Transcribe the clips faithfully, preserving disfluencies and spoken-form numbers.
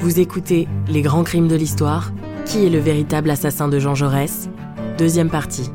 Vous écoutez Les grands crimes de l'histoire. Qui est le véritable assassin de Jean Jaurès ? Deuxième partie.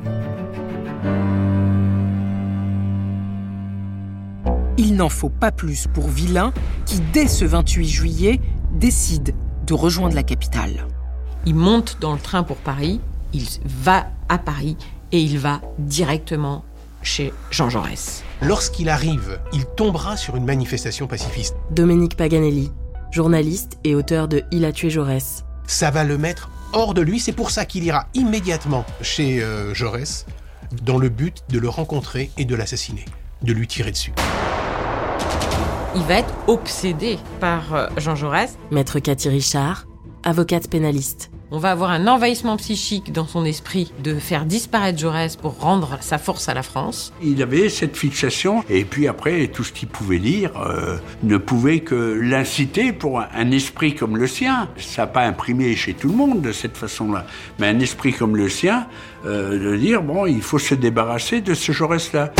Il n'en faut pas plus pour Villain qui, dès ce vingt-huit juillet, décide de rejoindre la capitale. Il monte dans le train pour Paris, il va à Paris et il va directement chez Jean Jaurès. Lorsqu'il arrive, il tombera sur une manifestation pacifiste. Dominique Paganelli, journaliste et auteur de Il a tué Jaurès. Ça va le mettre hors de lui, c'est pour ça qu'il ira immédiatement chez euh, Jaurès, dans le but de le rencontrer et de l'assassiner, de lui tirer dessus. Il va être obsédé par euh, Jean Jaurès. Maître Cathy Richard, avocate pénaliste. On va avoir un envahissement psychique dans son esprit de faire disparaître Jaurès pour rendre sa force à la France. Il avait cette fixation, et puis après, tout ce qu'il pouvait lire euh, ne pouvait que l'inciter pour un, un esprit comme le sien. Ça n'a pas imprimé chez tout le monde de cette façon-là, mais un esprit comme le sien, euh, de dire, bon, il faut se débarrasser de ce Jaurès-là.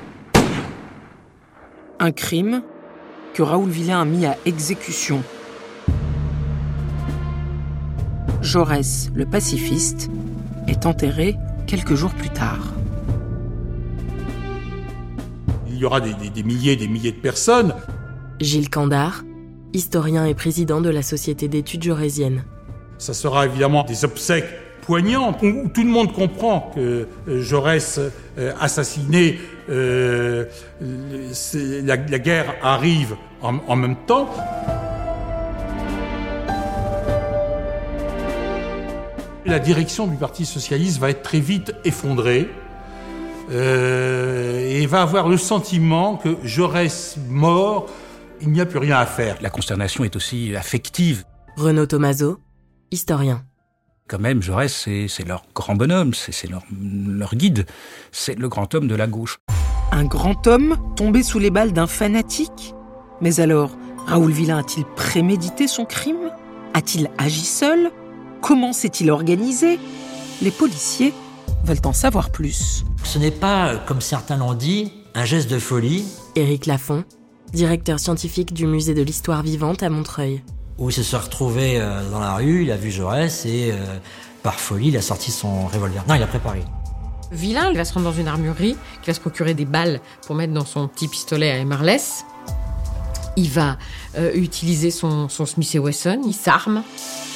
Un crime que Raoul Villain a mis à exécution. Jaurès, le pacifiste, est enterré quelques jours plus tard. Il y aura des, des, des milliers et des milliers de personnes. Gilles Candard, historien et président de la Société d'études jaurésiennes. Ça sera évidemment des obsèques poignantes, où tout le monde comprend que Jaurès euh, assassiné, euh, la, la guerre arrive en, en même temps. La direction du Parti socialiste va être très vite effondrée euh, et va avoir le sentiment que Jaurès mort, il n'y a plus rien à faire. La consternation est aussi affective. Renaud Thomazeau, historien. Quand même, Jaurès, c'est, c'est leur grand bonhomme, c'est, c'est leur, leur guide, c'est le grand homme de la gauche. Un grand homme tombé sous les balles d'un fanatique ? Mais alors, Raoul Villain a-t-il prémédité son crime ? A-t-il agi seul ? Comment s'est-il organisé ? Les policiers veulent en savoir plus. Ce n'est pas, comme certains l'ont dit, un geste de folie. Éric Lafont, directeur scientifique du musée de l'histoire vivante à Montreuil. Où il se soit retrouvé dans la rue, il a vu Jaurès et euh, par folie, il a sorti son revolver. Non, il a préparé. Villain il va se rendre dans une armurerie, qui va se procurer des balles pour mettre dans son petit pistolet à émarlès. Il va euh, utiliser son, son Smith et Wesson, il s'arme.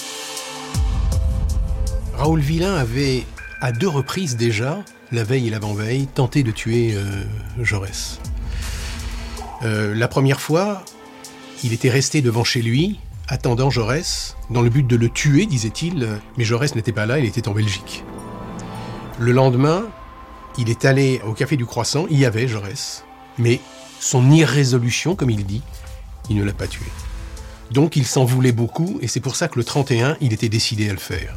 Raoul Villain avait, à deux reprises déjà, la veille et l'avant-veille, tenté de tuer euh, Jaurès. Euh, la première fois, il était resté devant chez lui, attendant Jaurès, dans le but de le tuer, disait-il, mais Jaurès n'était pas là, il était en Belgique. Le lendemain, il est allé au Café du Croissant, il y avait Jaurès, mais son irrésolution, comme il dit, il ne l'a pas tué. Donc il s'en voulait beaucoup, et c'est pour ça que le trente et un, il était décidé à le faire.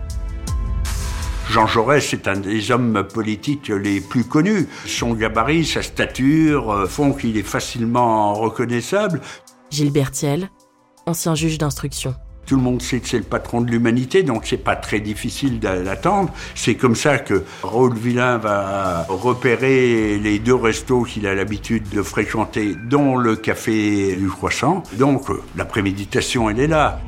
Jean Jaurès est un des hommes politiques les plus connus. Son gabarit, sa stature font qu'il est facilement reconnaissable. Gilles Bertiel, ancien juge d'instruction. Tout le monde sait que c'est le patron de l'humanité, donc c'est pas très difficile d'attendre. C'est comme ça que Raoul Villain va repérer les deux restos qu'il a l'habitude de fréquenter, dont le Café du Croissant. Donc la préméditation, elle est là.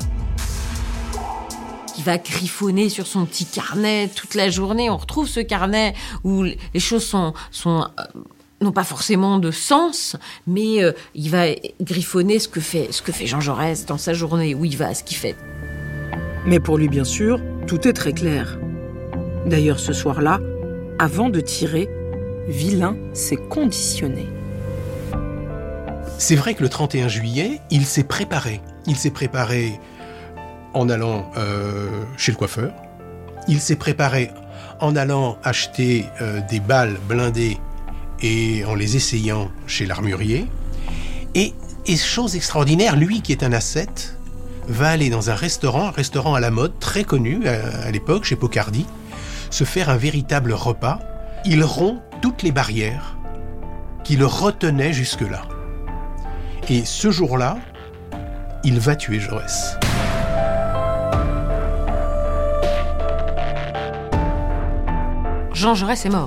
Il va griffonner sur son petit carnet toute la journée. On retrouve ce carnet où les choses sont, sont euh, n'ont pas forcément de sens, mais euh, il va griffonner ce que fait, ce que fait Jean Jaurès dans sa journée, où il va, ce qu'il fait. Mais pour lui, bien sûr, tout est très clair. D'ailleurs, ce soir-là, avant de tirer, Villain s'est conditionné. C'est vrai que le trente et un juillet, il s'est préparé. Il s'est préparé en allant euh, chez le coiffeur. Il s'est préparé en allant acheter euh, des balles blindées et en les essayant chez l'armurier. Et, et chose extraordinaire, lui qui est un ascète, va aller dans un restaurant, un restaurant à la mode, très connu à, à l'époque, chez Pocardi, se faire un véritable repas. Il rompt toutes les barrières qui le retenaient jusque-là. Et ce jour-là, il va tuer Jaurès. Jean Jaurès est mort.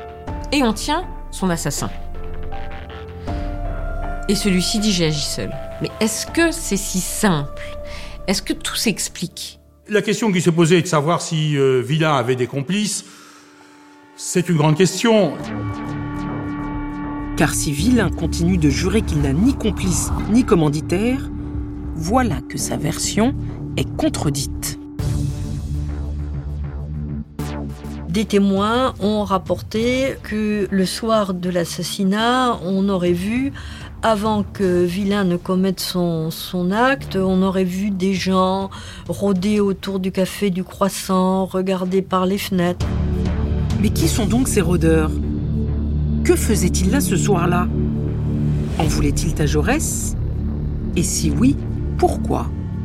Et on tient son assassin. Et celui-ci dit « j'ai agi seul ». Mais est-ce que c'est si simple ? Est-ce que tout s'explique ? La question qui se posait est de savoir si euh, Villain avait des complices. C'est une grande question. Car si Villain continue de jurer qu'il n'a ni complice ni commanditaire, voilà que sa version est contredite. Des témoins ont rapporté que le soir de l'assassinat, on aurait vu, avant que Villain ne commette son, son acte, on aurait vu des gens rôder autour du café du Croissant, regarder par les fenêtres. Mais qui sont donc ces rôdeurs ? Que faisaient-ils là ce soir-là ? En voulaient-ils à Jaurès ? Et si oui, pourquoi ?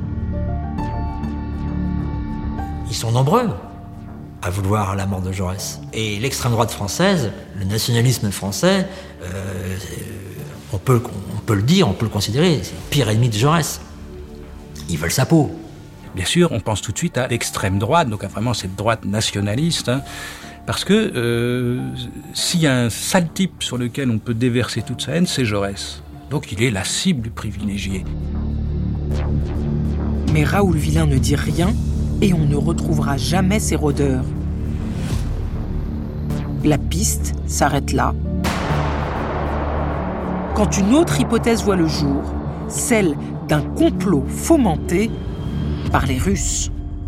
Ils sont nombreux à vouloir la mort de Jaurès. Et l'extrême droite française, le nationalisme français, euh, on, peut, on peut le dire, on peut le considérer, c'est le pire ennemi de Jaurès. Ils veulent sa peau. Bien sûr, on pense tout de suite à l'extrême droite, donc à vraiment cette droite nationaliste, hein, parce que euh, s'il y a un sale type sur lequel on peut déverser toute sa haine, c'est Jaurès. Donc il est la cible privilégiée. Mais Raoul Villain ne dit rien et on ne retrouvera jamais ces rôdeurs. La piste s'arrête là. Quand une autre hypothèse voit le jour, celle d'un complot fomenté par les Russes.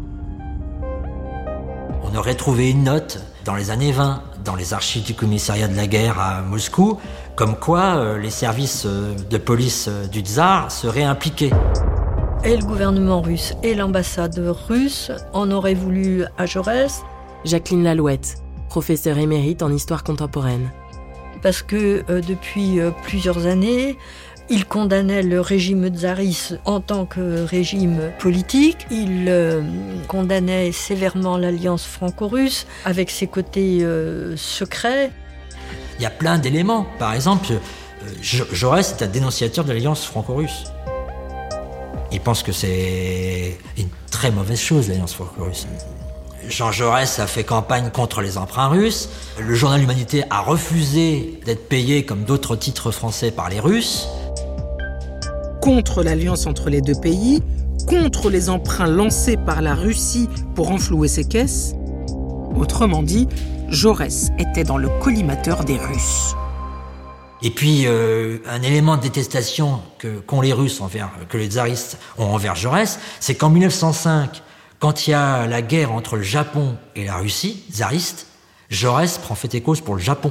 On aurait trouvé une note dans les années vingt, dans les archives du commissariat de la guerre à Moscou, comme quoi euh, les services euh, de police euh, du tsar seraient impliqués. Et le gouvernement russe et l'ambassade russe en auraient voulu à Jaurès. Jacqueline Lalouette, professeure émérite en histoire contemporaine. Parce que euh, depuis euh, plusieurs années, il condamnait le régime tsariste en tant que régime politique. Il euh, condamnait sévèrement l'alliance franco-russe avec ses côtés euh, secrets. Il y a plein d'éléments. Par exemple, euh, Jaurès est un dénonciateur de l'alliance franco-russe. Il pense que c'est une très mauvaise chose, l'alliance franco-russe. Jean Jaurès a fait campagne contre les emprunts russes. Le journal L'Humanité a refusé d'être payé comme d'autres titres français par les Russes. Contre l'alliance entre les deux pays, contre les emprunts lancés par la Russie pour renflouer ses caisses. Autrement dit, Jaurès était dans le collimateur des Russes. Et puis, euh, un élément de détestation que, qu'ont les Russes envers, que les tsaristes ont envers Jaurès, c'est qu'en mille neuf cent cinq, quand il y a la guerre entre le Japon et la Russie, tsariste, Jaurès prend fait et cause pour le Japon.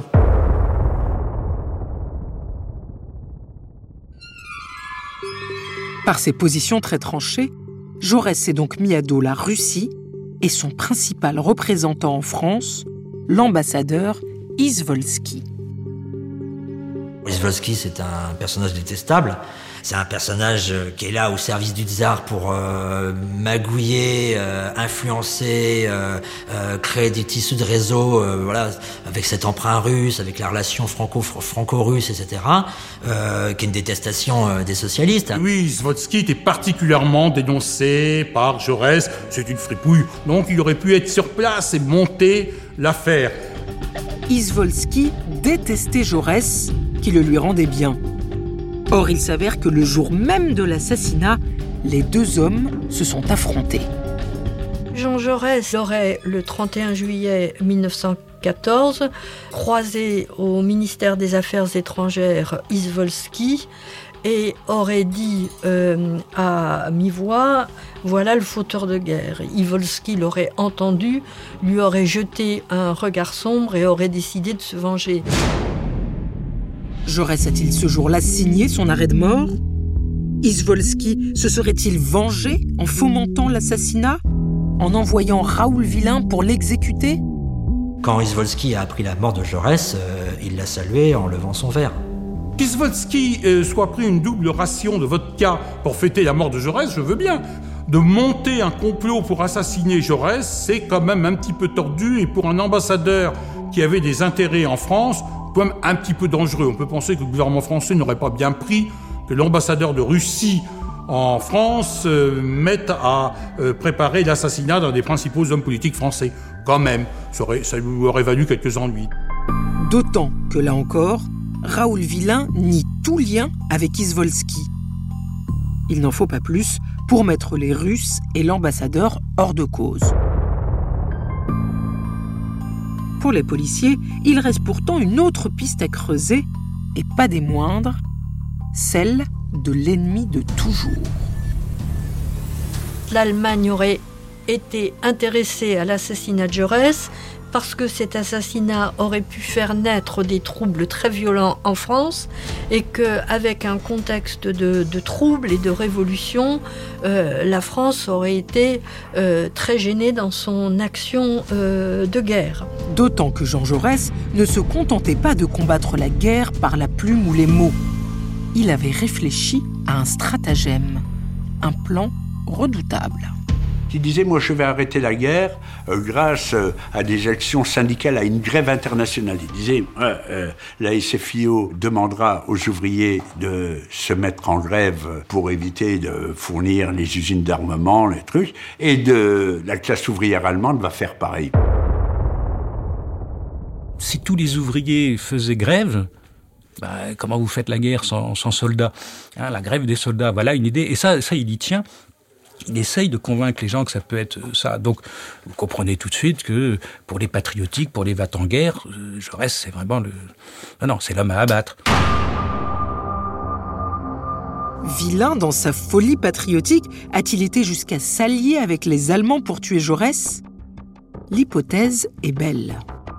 Par ses positions très tranchées, Jaurès s'est donc mis à dos la Russie et son principal représentant en France, l'ambassadeur Izvolsky. Izvolsky, c'est un personnage détestable. C'est un personnage qui est là au service du tsar pour euh, magouiller, euh, influencer, euh, euh, créer des tissus de réseau, euh, voilà, avec cet emprunt russe, avec la relation franco, franco-russe, et cetera, euh, qui est une détestation euh, des socialistes. Oui, Izvolsky était particulièrement dénoncé par Jaurès. C'est une fripouille. Donc il aurait pu être sur place et monter l'affaire. Izvolsky détestait Jaurès, qui le lui rendait bien. Or, il s'avère que le jour même de l'assassinat, les deux hommes se sont affrontés. Jean Jaurès aurait, le trente et un juillet mille neuf cent quatorze, croisé au ministère des Affaires étrangères Izvolsky et aurait dit euh, à mi-voix « Voilà le fauteur de guerre ». Izvolsky l'aurait entendu, lui aurait jeté un regard sombre et aurait décidé de se venger. Jaurès a-t-il ce jour-là signé son arrêt de mort ? Izvolsky se serait-il vengé en fomentant l'assassinat ? En envoyant Raoul Villain pour l'exécuter ? Quand Izvolsky a appris la mort de Jaurès, euh, il l'a salué en levant son verre. Qu'Izvolsky euh, soit pris une double ration de vodka pour fêter la mort de Jaurès, je veux bien. De monter un complot pour assassiner Jaurès, c'est quand même un petit peu tordu, et pour un ambassadeur qui avait des intérêts en France, quand même un petit peu dangereux. On peut penser que le gouvernement français n'aurait pas bien pris que l'ambassadeur de Russie en France euh, mette à euh, préparer l'assassinat d'un des principaux hommes politiques français. Quand même, ça, aurait, ça lui aurait valu quelques ennuis. D'autant que, là encore, Raoul Villain nie tout lien avec Izvolsky. Il n'en faut pas plus pour mettre les Russes et l'ambassadeur hors de cause. Pour les policiers, il reste pourtant une autre piste à creuser, et pas des moindres, celle de l'ennemi de toujours. L'Allemagne aurait été intéressée à l'assassinat de Jaurès parce que cet assassinat aurait pu faire naître des troubles très violents en France et qu'avec un contexte de, de troubles et de révolution, euh, la France aurait été euh, très gênée dans son action euh, de guerre. D'autant que Jean Jaurès ne se contentait pas de combattre la guerre par la plume ou les mots. Il avait réfléchi à un stratagème, un plan redoutable. Il disait, moi je vais arrêter la guerre euh, grâce euh, à des actions syndicales, à une grève internationale. Il disait, euh, euh, la S F I O demandera aux ouvriers de se mettre en grève pour éviter de fournir les usines d'armement, les trucs, et de, la classe ouvrière allemande va faire pareil. Si tous les ouvriers faisaient grève, bah, comment vous faites la guerre sans, sans soldats, hein, la grève des soldats, voilà une idée. Et ça, ça il y tient. Il essaye de convaincre les gens que ça peut être ça. Donc, vous comprenez tout de suite que pour les patriotiques, pour les va-t-en-guerre, Jaurès, c'est vraiment le... Non, non, c'est l'homme à abattre. Vilain dans sa folie patriotique, a-t-il été jusqu'à s'allier avec les Allemands pour tuer Jaurès ? L'hypothèse est belle.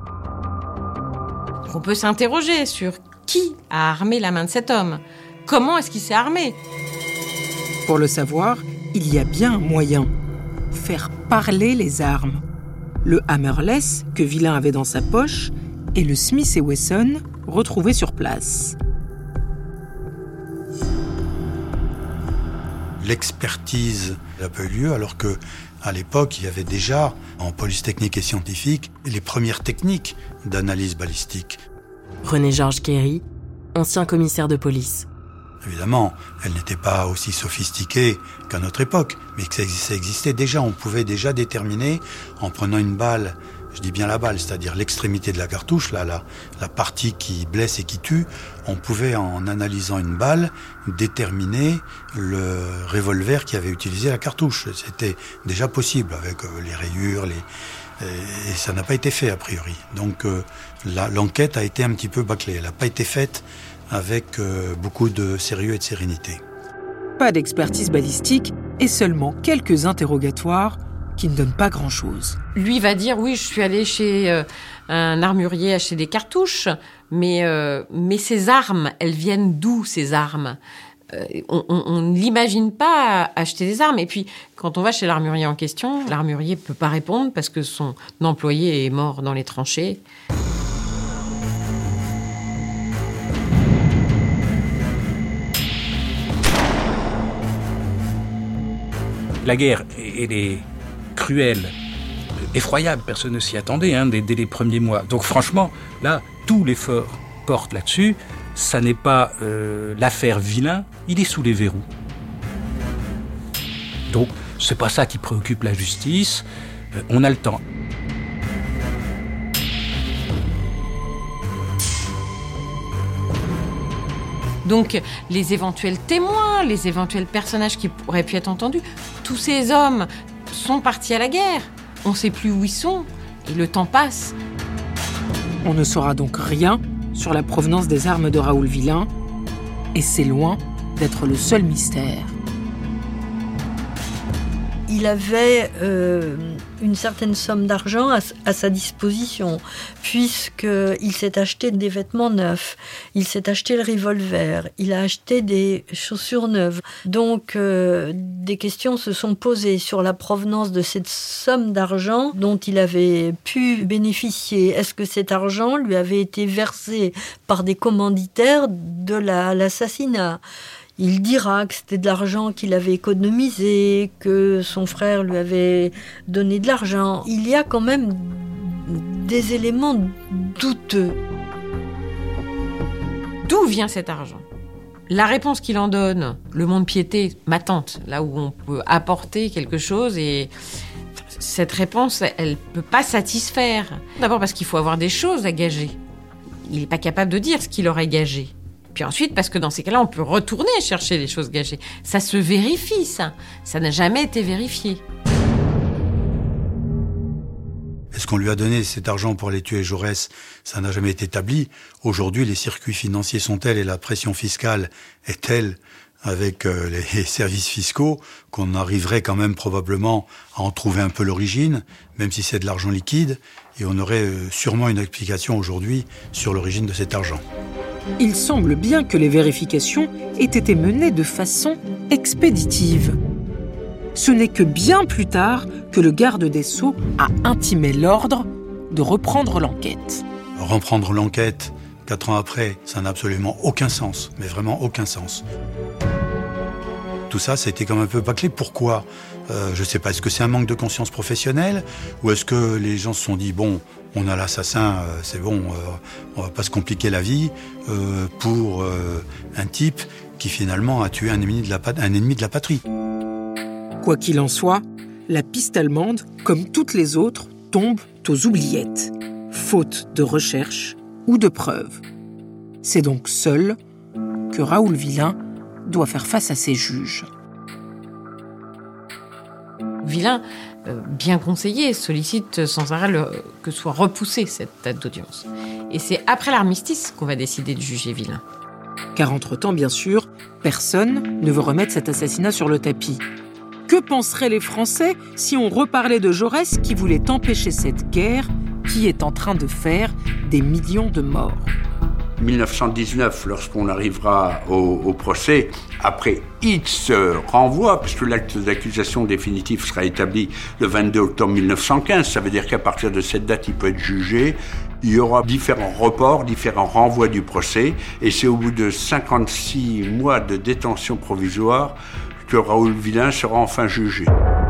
On peut s'interroger sur qui a armé la main de cet homme. Comment est-ce qu'il s'est armé ? Pour le savoir, il y a bien un moyen. Faire parler les armes. Le hammerless que Vilain avait dans sa poche et le Smith et Wesson retrouvés sur place. L'expertise n'a pas eu lieu alors que, à l'époque, il y avait déjà, en police technique et scientifique, les premières techniques d'analyse balistique. René-Georges Quéry, ancien commissaire de police. Évidemment, elle n'était pas aussi sophistiquée qu'à notre époque, mais que ça existait déjà. On pouvait déjà déterminer, en prenant une balle, je dis bien la balle, c'est-à-dire l'extrémité de la cartouche, là, la, la partie qui blesse et qui tue, on pouvait, en analysant une balle, déterminer le revolver qui avait utilisé la cartouche. C'était déjà possible avec les rayures, les... et ça n'a pas été fait a priori. Donc euh, la, l'enquête a été un petit peu bâclée. Elle n'a pas été faite avec euh, beaucoup de sérieux et de sérénité. Pas d'expertise balistique et seulement quelques interrogatoires qui ne donnent pas grand-chose. Lui va dire, oui, je suis allé chez euh, un armurier acheter des cartouches, mais, euh, mais ces armes, elles viennent d'où, ces armes ? euh, On ne l'imagine pas acheter des armes. Et puis, quand on va chez l'armurier en question, l'armurier ne peut pas répondre parce que son employé est mort dans les tranchées. La guerre, elle est cruelle, effroyable, personne ne s'y attendait hein, dès, dès les premiers mois. Donc franchement, là, tout l'effort porte là-dessus. Ça n'est pas euh, l'affaire Vilain, il est sous les verrous. Donc, c'est pas ça qui préoccupe la justice. Euh, on a le temps. Donc, les éventuels témoins, les éventuels personnages qui pourraient pu être entendus, tous ces hommes sont partis à la guerre. On ne sait plus où ils sont et le temps passe. On ne saura donc rien sur la provenance des armes de Raoul Vilain et c'est loin d'être le seul mystère. Il avait euh, une certaine somme d'argent à, à sa disposition, puisqu'il s'est acheté des vêtements neufs, il s'est acheté le revolver, il a acheté des chaussures neuves. Donc, euh, des questions se sont posées sur la provenance de cette somme d'argent dont il avait pu bénéficier. Est-ce que cet argent lui avait été versé par des commanditaires de la, l'assassinat ? Il dira que c'était de l'argent qu'il avait économisé, que son frère lui avait donné de l'argent. Il y a quand même des éléments douteux. D'où vient cet argent ? La réponse qu'il en donne, le mont-de-piété, ma tante, là où on peut apporter quelque chose, et cette réponse, elle ne peut pas satisfaire. D'abord parce qu'il faut avoir des choses à gager. Il n'est pas capable de dire ce qu'il aurait gagé. Puis ensuite, parce que dans ces cas-là, on peut retourner chercher les choses gagées. Ça se vérifie, ça. Ça n'a jamais été vérifié. Est-ce qu'on lui a donné cet argent pour aller tuer Jaurès? Ça n'a jamais été établi. Aujourd'hui, les circuits financiers sont tels et la pression fiscale est telle avec euh, les services fiscaux qu'on arriverait quand même probablement à en trouver un peu l'origine, même si c'est de l'argent liquide, et on aurait euh, sûrement une explication aujourd'hui sur l'origine de cet argent. Il semble bien que les vérifications aient été menées de façon expéditive. Ce n'est que bien plus tard que le garde des Sceaux a intimé l'ordre de reprendre l'enquête. Reprendre l'enquête, quatre ans après, ça n'a absolument aucun sens, mais vraiment aucun sens. Tout ça, ça a été comme un peu bâclé. Pourquoi ? euh, Je ne sais pas, est-ce que c'est un manque de conscience professionnelle ? Ou est-ce que les gens se sont dit, bon, on a l'assassin, euh, c'est bon, euh, on va pas se compliquer la vie euh, pour euh, un type qui finalement a tué un ennemi de la, un ennemi de la patrie. Quoi qu'il en soit, la piste allemande, comme toutes les autres, tombe aux oubliettes, faute de recherche ou de preuves. C'est donc seul que Raoul Villain doit faire face à ses juges. Villain, euh, bien conseillé, sollicite sans arrêt le, que soit repoussée cette date d'audience. Et c'est après l'armistice qu'on va décider de juger Villain. Car entre-temps, bien sûr, personne ne veut remettre cet assassinat sur le tapis. Que penseraient les Français si on reparlait de Jaurès qui voulait empêcher cette guerre qui est en train de faire des millions de morts ? mille neuf cent dix-neuf, lorsqu'on arrivera au, au procès, après X renvoi, puisque l'acte d'accusation définitif sera établi le vingt-deux octobre mille neuf cent quinze, ça veut dire qu'à partir de cette date, il peut être jugé. Il y aura différents reports, différents renvois du procès, et c'est au bout de cinquante-six mois de détention provisoire que Raoul Villain sera enfin jugé.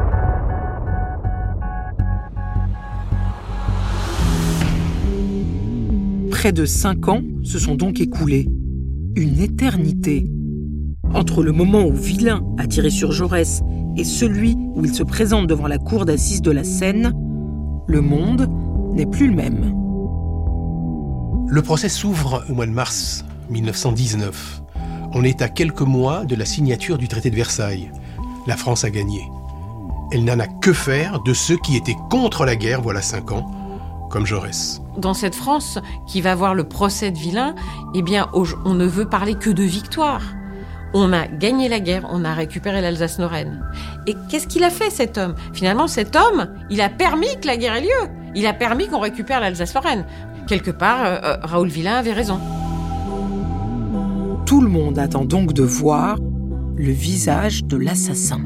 Près de cinq ans se sont donc écoulés. Une éternité. Entre le moment où Villain a tiré sur Jaurès et celui où il se présente devant la cour d'assises de la Seine, le monde n'est plus le même. Le procès s'ouvre au mois de mars mille neuf cent dix-neuf. On est à quelques mois de la signature du traité de Versailles. La France a gagné. Elle n'en a que faire de ceux qui étaient contre la guerre, voilà cinq ans, comme Jaurès. Dans cette France qui va voir le procès de Villain, eh bien, on ne veut parler que de victoire. On a gagné la guerre, on a récupéré l'Alsace-Lorraine. Et qu'est-ce qu'il a fait, cet homme ? Finalement, cet homme, il a permis que la guerre ait lieu. Il a permis qu'on récupère l'Alsace-Lorraine. Quelque part, euh, Raoul Villain avait raison. Tout le monde attend donc de voir le visage de l'assassin.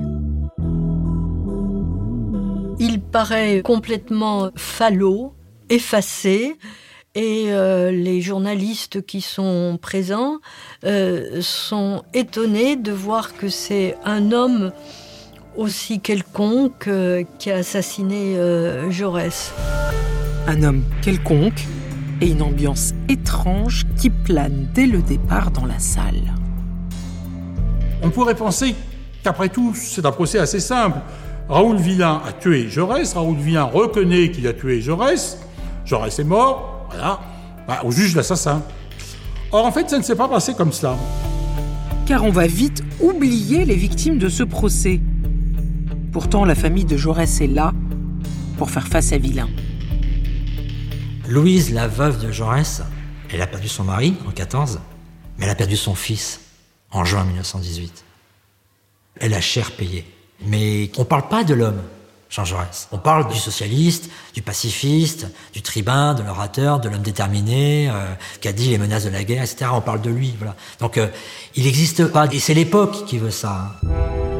Il paraît complètement falot, effacé, et euh, les journalistes qui sont présents euh, sont étonnés de voir que c'est un homme aussi quelconque euh, qui a assassiné euh, Jaurès. Un homme quelconque et une ambiance étrange qui plane dès le départ dans la salle. On pourrait penser qu'après tout, c'est un procès assez simple. Raoul Villain a tué Jaurès, Raoul Villain reconnaît qu'il a tué Jaurès, Jaurès est mort, voilà, bah, on juge l'assassin. Or, en fait, ça ne s'est pas passé comme cela. Car on va vite oublier les victimes de ce procès. Pourtant, la famille de Jaurès est là pour faire face à Villain. Louise, la veuve de Jaurès, elle a perdu son mari en quatorze, mais elle a perdu son fils en juin mille neuf cent dix-huit. Elle a cher payé. Mais on ne parle pas de l'homme, Jean Jaurès. On parle du socialiste, du pacifiste, du tribun, de l'orateur, de l'homme déterminé, euh, qui a dit les menaces de la guerre, et cetera. On parle de lui, voilà. Donc, euh, il n'existe pas. Et c'est l'époque qui veut ça. Hein.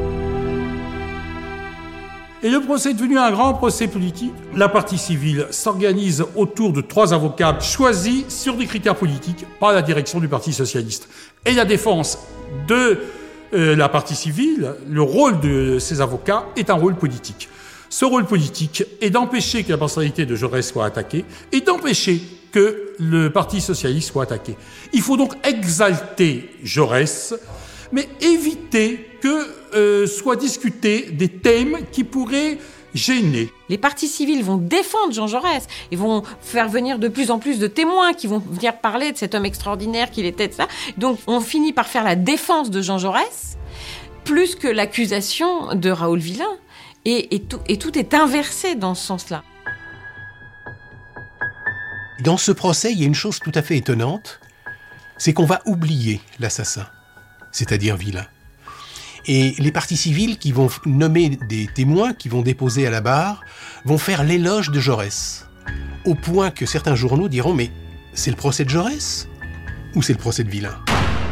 Et le procès est devenu un grand procès politique. La partie civile s'organise autour de trois avocats choisis sur des critères politiques par la direction du Parti socialiste. Et la défense de euh, la partie civile, le rôle de ces avocats est un rôle politique. Ce rôle politique est d'empêcher que la personnalité de Jaurès soit attaquée et d'empêcher que le Parti socialiste soit attaqué. Il faut donc exalter Jaurès, mais éviter que euh, soient discutés des thèmes qui pourraient gêné. Les partis civils vont défendre Jean Jaurès et vont faire venir de plus en plus de témoins qui vont venir parler de cet homme extraordinaire qu'il était, de ça. Donc on finit par faire la défense de Jean Jaurès plus que l'accusation de Raoul Villain. Et, et, tout, et tout est inversé dans ce sens-là. Dans ce procès, il y a une chose tout à fait étonnante, c'est qu'on va oublier l'assassin, c'est-à-dire Villain. Et les partis civils qui vont nommer des témoins, qui vont déposer à la barre, vont faire l'éloge de Jaurès. Au point que certains journaux diront « Mais c'est le procès de Jaurès ou c'est le procès de Villain ?»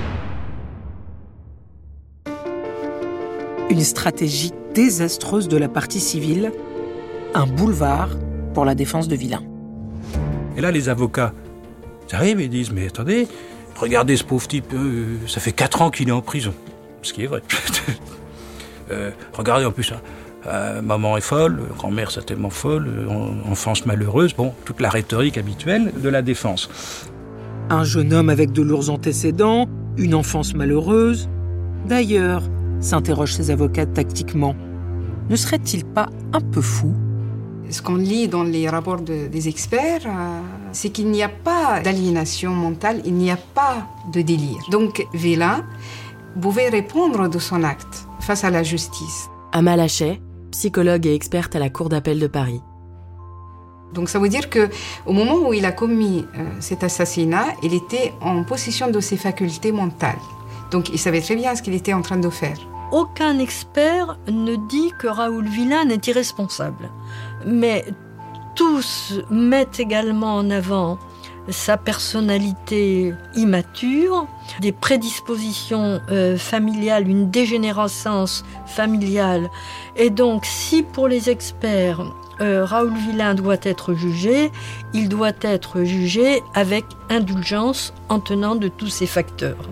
Une stratégie désastreuse de la partie civile, un boulevard pour la défense de Villain. Et là, les avocats, ils arrivent et ils disent « Mais attendez, regardez ce pauvre type, euh, ça fait quatre ans qu'il est en prison. » Ce qui est vrai. euh, regardez en plus, hein, euh, maman est folle, grand-mère certainement folle, euh, enfance malheureuse, bon, toute la rhétorique habituelle de la défense. Un jeune homme avec de lourds antécédents, une enfance malheureuse. D'ailleurs, s'interrogent ces avocats tactiquement, ne serait-il pas un peu fou ? Ce qu'on lit dans les rapports de, des experts, euh, c'est qu'il n'y a pas d'aliénation mentale, il n'y a pas de délire. Donc, Villain pouvait répondre de son acte face à la justice. Amal Hachet, psychologue et experte à la Cour d'appel de Paris. Donc ça veut dire qu'au moment où il a commis euh, cet assassinat, il était en possession de ses facultés mentales. Donc il savait très bien ce qu'il était en train de faire. Aucun expert ne dit que Raoul Villain n'est irresponsable. Mais tous mettent également en avant sa personnalité immature, des prédispositions euh, familiales, une dégénérescence familiale. Et donc, si pour les experts, euh, Raoul Villain doit être jugé, il doit être jugé avec indulgence en tenant de tous ces facteurs.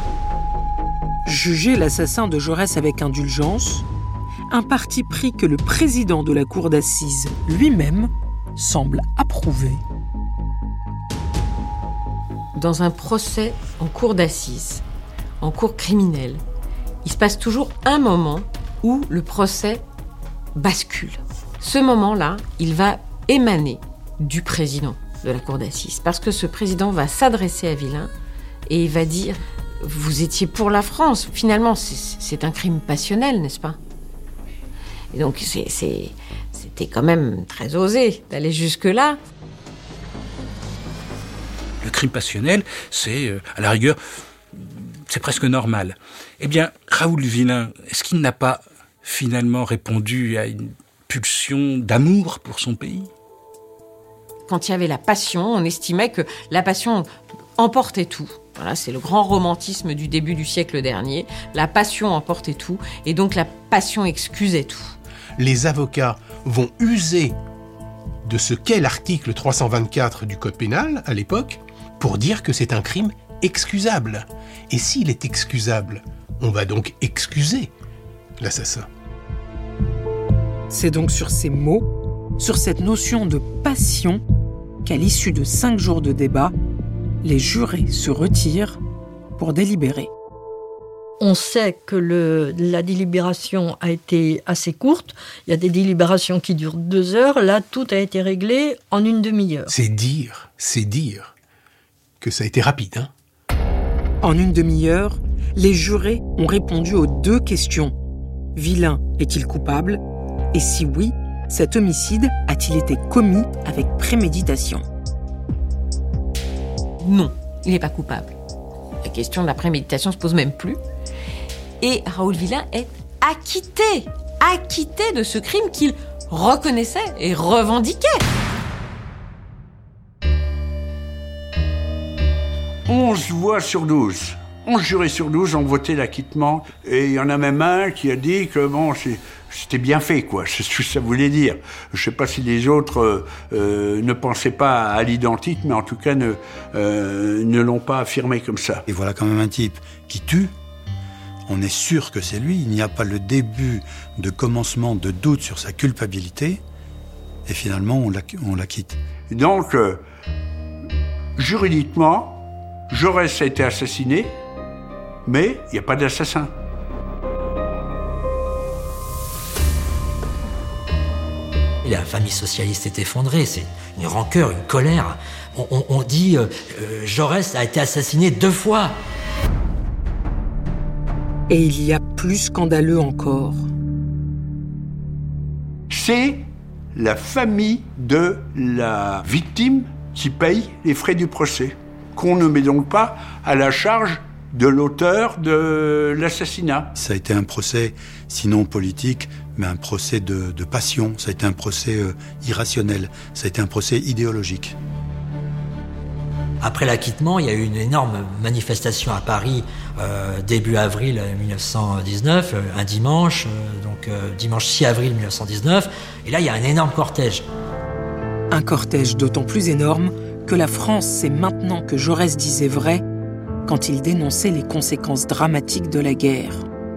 Juger l'assassin de Jaurès avec indulgence, un parti pris que le président de la cour d'assises lui-même semble approuver. Dans un procès en cour d'assises, en cour criminelle, il se passe toujours un moment où le procès bascule. Ce moment-là, il va émaner du président de la cour d'assises, parce que ce président va s'adresser à Villain et il va dire « Vous étiez pour la France. Finalement, c'est, c'est un crime passionnel, n'est-ce pas ?» Et donc, c'est, c'est, c'était quand même très osé d'aller jusque-là. Le crime passionnel, c'est, euh, à la rigueur, c'est presque normal. Eh bien, Raoul Villain, est-ce qu'il n'a pas finalement répondu à une pulsion d'amour pour son pays ? Quand il y avait la passion, on estimait que la passion emportait tout. Voilà, c'est le grand romantisme du début du siècle dernier. La passion emportait tout, et donc la passion excusait tout. Les avocats vont user de ce qu'est l'article trois cent vingt-quatre du Code pénal, à l'époque, pour dire que c'est un crime excusable. Et s'il est excusable, on va donc excuser l'assassin. C'est donc sur ces mots, sur cette notion de passion, qu'à l'issue de cinq jours de débat, les jurés se retirent pour délibérer. On sait que le, la délibération a été assez courte. Il y a des délibérations qui durent deux heures. Là, tout a été réglé en une demi-heure. C'est dire, c'est dire que ça a été rapide, hein ? En une demi-heure, les jurés ont répondu aux deux questions. Villain est-il coupable ? Et si oui, cet homicide a-t-il été commis avec préméditation ? Non, il n'est pas coupable. La question de la préméditation ne se pose même plus. Et Raoul Villain est acquitté, acquitté de ce crime qu'il reconnaissait et revendiquait. onze voix sur douze. onze jurés sur douze ont voté l'acquittement. Et il y en a même un qui a dit que bon, c'est, c'était bien fait, quoi. C'est ce que ça voulait dire. Je ne sais pas si les autres euh, euh, ne pensaient pas à l'identique, mais en tout cas ne, euh, ne l'ont pas affirmé comme ça. Et voilà quand même un type qui tue. On est sûr que c'est lui. Il n'y a pas le début de commencement de doute sur sa culpabilité. Et finalement, on, on l'acquitte. Donc, euh, juridiquement, Jaurès a été assassiné, mais il n'y a pas d'assassin. La famille socialiste est effondrée, c'est une rancœur, une colère. On, on, on dit euh, euh, Jaurès a été assassiné deux fois. Et il y a plus scandaleux encore. C'est la famille de la victime qui paye les frais du procès, qu'on ne met donc pas à la charge de l'auteur de l'assassinat. Ça a été un procès, sinon politique, mais un procès de, de passion. Ça a été un procès euh, irrationnel. Ça a été un procès idéologique. Après l'acquittement, il y a eu une énorme manifestation à Paris euh, début avril mille neuf cent dix-neuf, euh, un dimanche, euh, donc euh, dimanche six avril mille neuf cent dix-neuf. Et là, il y a un énorme cortège. Un cortège d'autant plus énorme que la France sait maintenant que Jaurès disait vrai quand il dénonçait les conséquences dramatiques de la guerre.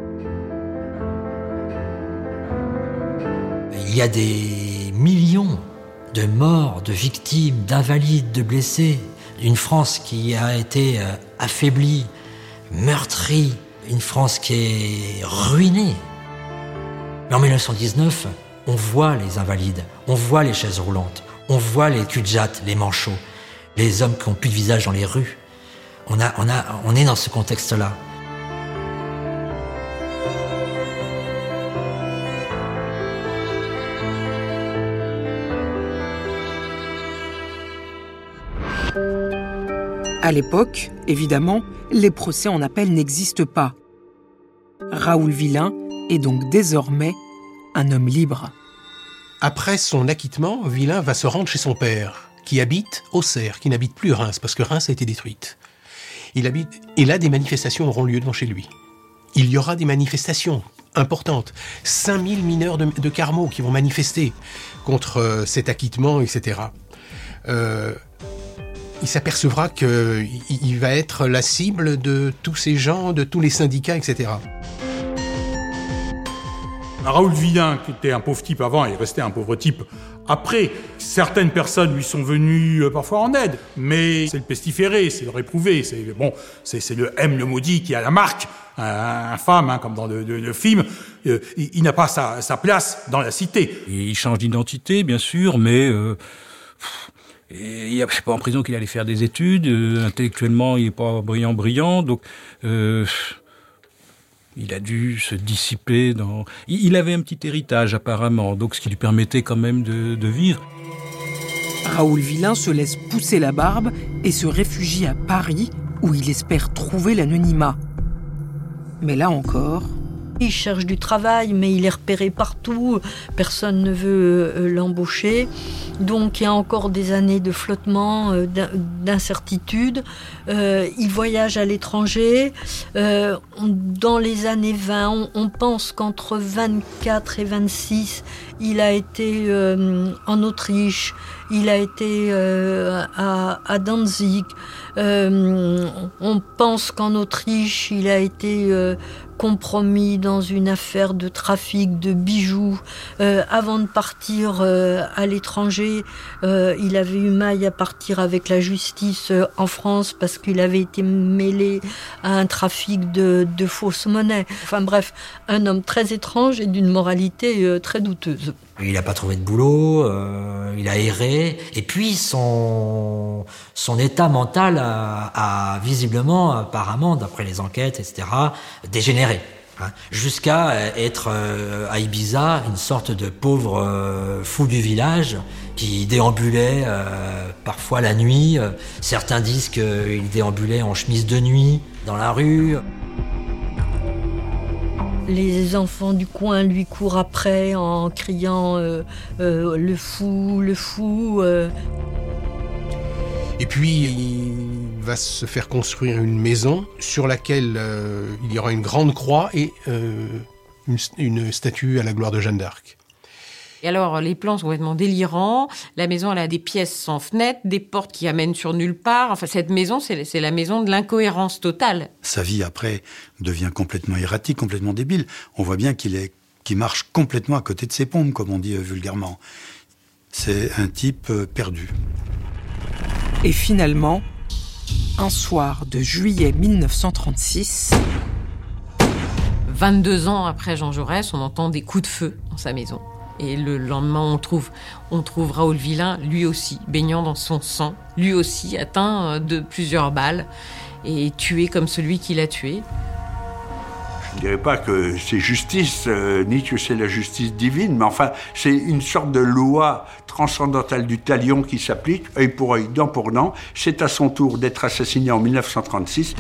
Il y a des millions de morts, de victimes, d'invalides, de blessés. Une France qui a été affaiblie, meurtrie, une France qui est ruinée. Mais en mille neuf cent dix-neuf, on voit les invalides, on voit les chaises roulantes, on voit les cul-de-jatte, les manchots, les hommes qui n'ont plus de visage dans les rues. On, a, on, a, on est dans ce contexte-là. À l'époque, évidemment, les procès en appel n'existent pas. Raoul Villain est donc désormais un homme libre. Après son acquittement, Villain va se rendre chez son père, qui habite Auxerre, qui n'habite plus Reims, parce que Reims a été détruite. Il habite, et là, des manifestations auront lieu devant chez lui. Il y aura des manifestations importantes. cinq mille mineurs de, de Carmaux qui vont manifester contre euh, cet acquittement, et cetera. Euh, il s'apercevra qu'il il va être la cible de tous ces gens, de tous les syndicats, et cetera. Raoul Villain, qui était un pauvre type avant, est resté un pauvre type après. Certaines personnes lui sont venues euh, parfois en aide, mais c'est le pestiféré, c'est le réprouvé, c'est bon, c'est, c'est le M, le maudit qui a la marque, un, infâme, hein, comme dans le, le, le film. Euh, il, il n'a pas sa, sa place dans la cité. Et il change d'identité, bien sûr, mais euh, il n'est pas en prison qu'il allait faire des études. Euh, intellectuellement, il n'est pas brillant, brillant, donc. Euh, Il a dû se dissiper dans... Il avait un petit héritage, apparemment, donc ce qui lui permettait quand même de, de vivre. Raoul Villain se laisse pousser la barbe et se réfugie à Paris, où il espère trouver l'anonymat. Mais là encore... Il cherche du travail, mais il est repéré partout. Personne ne veut euh, l'embaucher. Donc il y a encore des années de flottement, euh, d'incertitude. Euh, il voyage à l'étranger. Euh, on, dans les années vingt, on, on pense qu'entre vingt-quatre et vingt-six, il a été euh, en Autriche, il a été euh, à, à Danzig. Euh, on pense qu'en Autriche, il a été euh, compromis dans une affaire de trafic de bijoux. Euh, avant de partir euh, à l'étranger, euh, il avait eu maille à partir avec la justice euh, en France parce qu'il avait été mêlé à un trafic de, de fausses monnaies. Enfin bref, un homme très étrange et d'une moralité euh, très douteuse. Il n'a pas trouvé de boulot, euh, il a erré, et puis son, son état mental a, a visiblement, apparemment, d'après les enquêtes, et cetera, dégénéré. Hein, jusqu'à être euh, à Ibiza une sorte de pauvre euh, fou du village qui déambulait euh, parfois la nuit. Certains disent qu'il déambulait en chemise de nuit dans la rue. Les enfants du coin lui courent après en criant euh, euh, « le fou, le fou euh. ». Et puis, il va se faire construire une maison sur laquelle euh, il y aura une grande croix et euh, une, une statue à la gloire de Jeanne d'Arc. Et alors, les plans sont complètement délirants. La maison, elle a des pièces sans fenêtre, des portes qui amènent sur nulle part. Enfin, cette maison, c'est, c'est la maison de l'incohérence totale. Sa vie, après, devient complètement erratique, complètement débile. On voit bien qu'il est, qu'il marche complètement à côté de ses pompes, comme on dit euh, vulgairement. C'est un type euh, perdu. Et finalement, un soir de juillet mille neuf cent trente-six... vingt-deux ans après Jean Jaurès, on entend des coups de feu dans sa maison. Et le lendemain, on trouve, on trouve Raoul Villain, lui aussi, baignant dans son sang, lui aussi atteint de plusieurs balles et tué comme celui qui l'a tué. Je ne dirais pas que c'est justice, euh, ni que c'est la justice divine, mais enfin, c'est une sorte de loi transcendantale du talion qui s'applique, œil pour œil, dent pour dent. C'est à son tour d'être assassiné en mille neuf cent trente-six.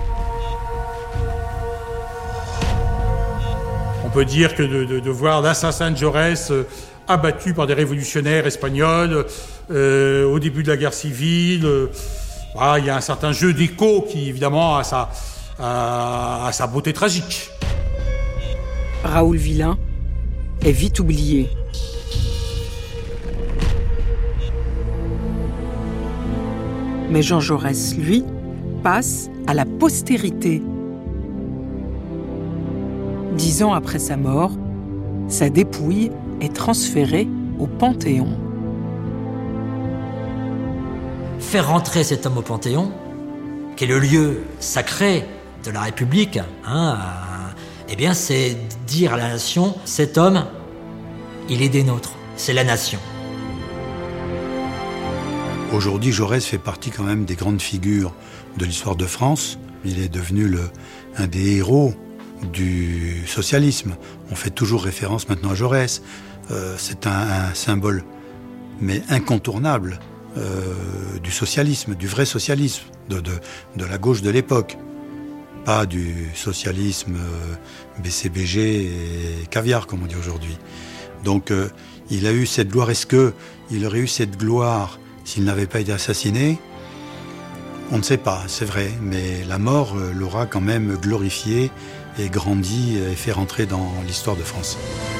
On peut dire que de, de, de voir l'assassin de Jaurès euh, abattu par des révolutionnaires espagnols euh, au début de la guerre civile, euh, voilà, il y a un certain jeu d'écho qui, évidemment, a sa, a, a sa beauté tragique. Raoul Villain est vite oublié. Mais Jean Jaurès, lui, passe à la postérité. Dix ans après sa mort, sa dépouille est transférée au Panthéon. Faire rentrer cet homme au Panthéon, qui est le lieu sacré de la République, hein, euh, eh bien, c'est dire à la nation, cet homme, il est des nôtres, c'est la nation. Aujourd'hui, Jaurès fait partie quand même des grandes figures de l'histoire de France. Il est devenu le, un des héros du socialisme. On fait toujours référence maintenant à Jaurès. Euh, c'est un, un symbole, mais incontournable, euh, du socialisme, du vrai socialisme, de, de, de la gauche de l'époque. Pas du socialisme euh, B C B G et caviar, comme on dit aujourd'hui. Donc, euh, il a eu cette gloire. Est-ce qu'il aurait eu cette gloire s'il n'avait pas été assassiné ? On ne sait pas, c'est vrai, mais la mort euh, l'aura quand même glorifié et grandi et fait rentrer dans l'histoire de France.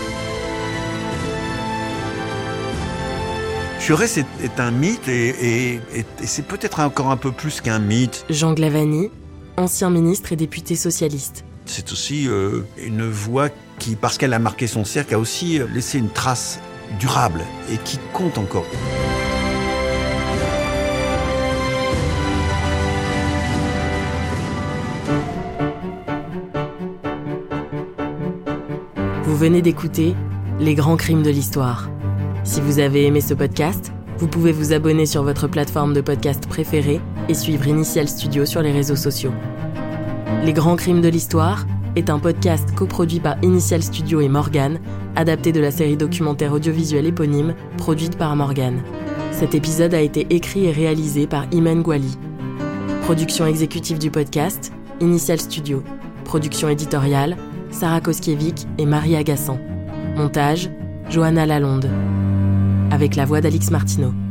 Jaurès est, est un mythe et, et, et, et c'est peut-être encore un peu plus qu'un mythe. Jean Glavany, ancien ministre et député socialiste. C'est aussi euh, une voix qui, parce qu'elle a marqué son cercle, a aussi laissé une trace durable et qui compte encore. Vous venez d'écouter Les grands crimes de l'histoire. Si vous avez aimé ce podcast, vous pouvez vous abonner sur votre plateforme de podcast préférée et suivre Initial Studio sur les réseaux sociaux. Les grands crimes de l'histoire est un podcast coproduit par Initial Studio et Morgane, adapté de la série documentaire audiovisuelle éponyme produite par Morgane. Cet épisode a été écrit et réalisé par Imen Gouali. Production exécutive du podcast, Initial Studio. Production éditoriale, Sarah Koskiewicz et Marie Agassan. Montage, Johanna Lalonde. Avec la voix d'Alix Martineau.